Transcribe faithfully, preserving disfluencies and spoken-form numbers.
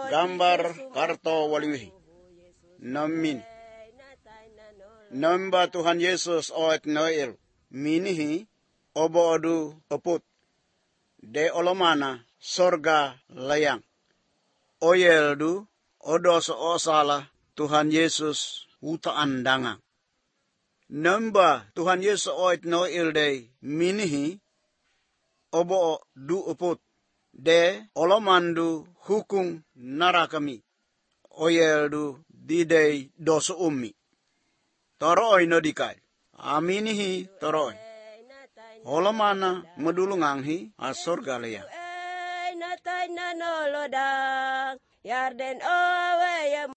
gambar karto waliwi namin namba Tuhan Yesus oet noel minihi obo odu oput de olomana sorga layang oyeldu odos osala Tuhan Yesus uta andanga namba Tuhan Yesus oet noel de minihi obo du oput de olomandu hukung narakami oyeldu didei doso ummi toroi no dikai aminihi toroi olomana medulunganghi asorga leya Natai nanolodang yarden owe